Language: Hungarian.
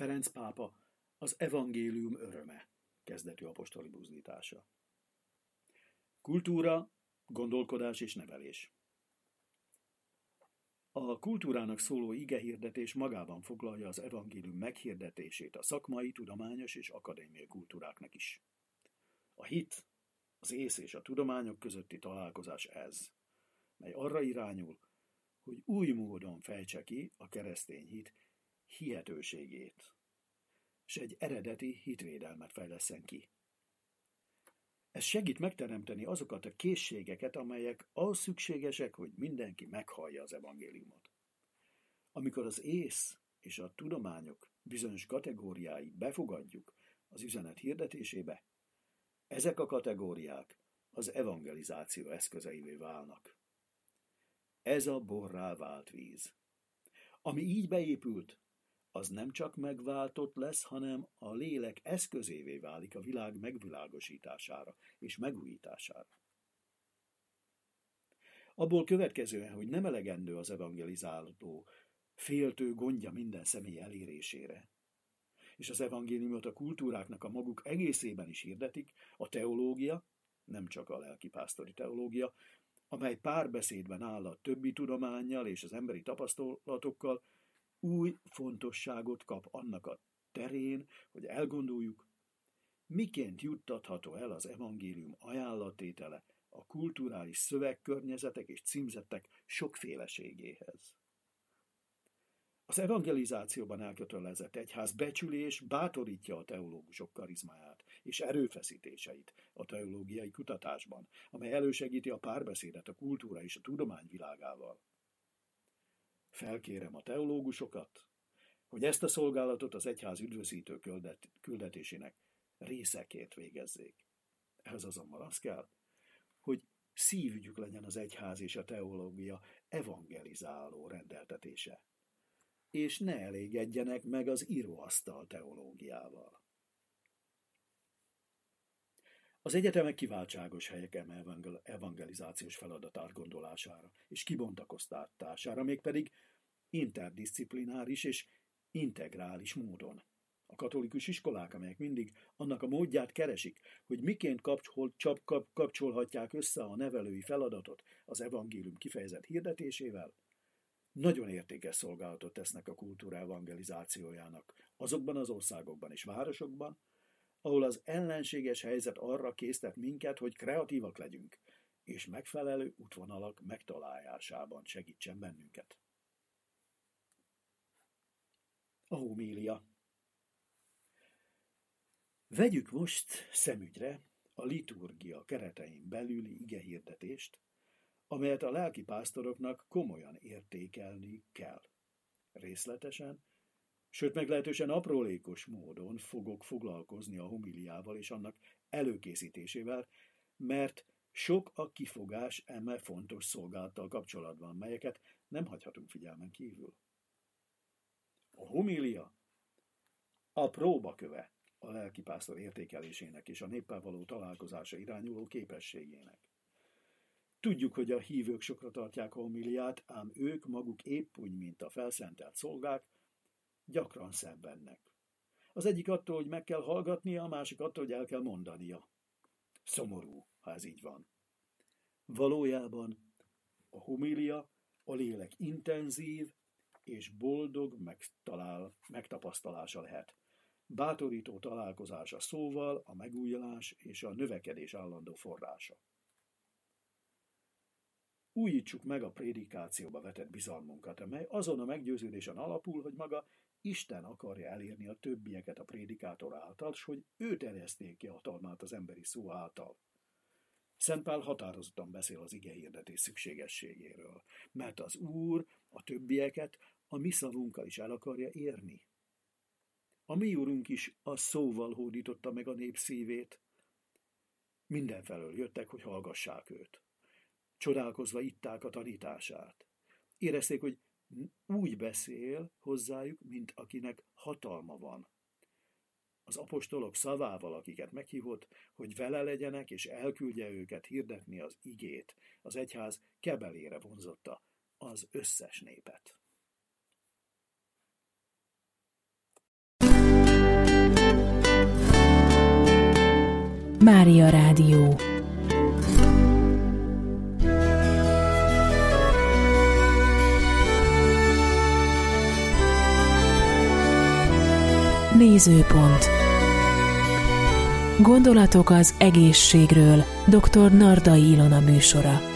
Ferenc pápa az evangélium öröme kezdetű apostoli buzdítása. Kultúra, gondolkodás és nevelés. A kultúrának szóló igehirdetés magában foglalja az evangélium meghirdetését a szakmai, tudományos és akadémiai kultúráknak is. A hit, az ész és a tudományok közötti találkozás ez, mely arra irányul, hogy új módon fejtse ki a keresztény hit hihetőségét, és egy eredeti hitvédelmet fejlesszen ki. Ez segít megteremteni azokat a készségeket, amelyek ahhoz szükségesek, hogy mindenki meghallja az evangéliumot. Amikor az ész és a tudományok bizonyos kategóriáit befogadjuk az üzenet hirdetésébe, ezek a kategóriák az evangelizáció eszközeivé válnak. Ez a borrá vált víz. Ami így beépült, az nem csak megváltott lesz, hanem a lélek eszközévé válik a világ megvilágosítására és megújítására. Abból következően, hogy nem elegendő az evangelizáló féltő gondja minden személy elérésére, és az evangéliumot a kultúráknak a maguk egészében is hirdetik, a teológia, nem csak a lelkipásztori teológia, amely párbeszédben áll a többi tudománnyal és az emberi tapasztalatokkal, új fontosságot kap annak a terén, hogy elgondoljuk, miként juttatható el az evangélium ajánlattétele a kulturális szövegkörnyezetek és címzettek sokféleségéhez. Az evangelizációban elkötelezett egyház becsülés bátorítja a teológusok karizmáját és erőfeszítéseit a teológiai kutatásban, amely elősegíti a párbeszédet a kultúra és a tudomány világával. Felkérem a teológusokat, hogy ezt a szolgálatot az egyház üdvözítő küldetésének részeként végezzék. Ehhez azonban az kell, hogy szívügyük legyen az egyház és a teológia evangelizáló rendeltetése, és ne elégedjenek meg az íróasztal teológiával. Az egyetemek kiváltságos helyek evangelizációs feladat átgondolására és kibontakoztatására, mégpedig interdisziplináris és integrális módon. A katolikus iskolák, amelyek mindig annak a módját keresik, hogy miként kapcsolhatják össze a nevelői feladatot az evangélium kifejezett hirdetésével, nagyon értékes szolgálatot tesznek a kultúra evangelizációjának azokban az országokban és városokban, ahol az ellenséges helyzet arra késztet minket, hogy kreatívak legyünk, és megfelelő útvonalak megtalálásában segítsen bennünket. A homilia. Vegyük most szemügyre a liturgia keretein belüli igehirdetést, amelyet a lelkipásztoroknak komolyan értékelni kell. Részletesen, sőt meglehetősen aprólékos módon fogok foglalkozni a homiliával és annak előkészítésével, mert sok a kifogás eme fontos szolgálattal kapcsolatban, melyeket nem hagyhatunk figyelmen kívül. A homilia a próbaköve a lelkipásztor értékelésének és a néppel való találkozása irányuló képességének. Tudjuk, hogy a hívők sokra tartják a homiliát, ám ők maguk épp úgy, mint a felszentelt szolgák, gyakran szenvednek. Az egyik attól, hogy meg kell hallgatnia, a másik attól, hogy el kell mondania. Szomorú, ha ez így van. Valójában a homilia a lélek intenzív és boldog megtapasztalása lehet. Bátorító találkozása szóval, a megújulás és a növekedés állandó forrása. Újítsuk meg a prédikációba vetett bizalmunkat, amely azon a meggyőződésen alapul, hogy maga Isten akarja elérni a többieket a prédikátor által, s hogy ő terjeszték ki hatalmát az emberi szó által. Szent Pál határozottan beszél az igehirdetés szükségességéről, mert az Úr a többieket a mi szavunkkal is el akarja érni. A mi Úrunk is a szóval hódította meg a nép szívét. Mindenfelől jöttek, hogy hallgassák őt. Csodálkozva itták a tanítását. Érezték, hogy úgy beszél hozzájuk, mint akinek hatalma van. Az apostolok szavával, akiket meghívott, hogy vele legyenek, és elküldje őket hirdetni az igét, az egyház kebelére vonzotta az összes népet. Mária Rádió. Nézőpont. Gondolatok az egészségről. Dr. Nardai Ilona műsora.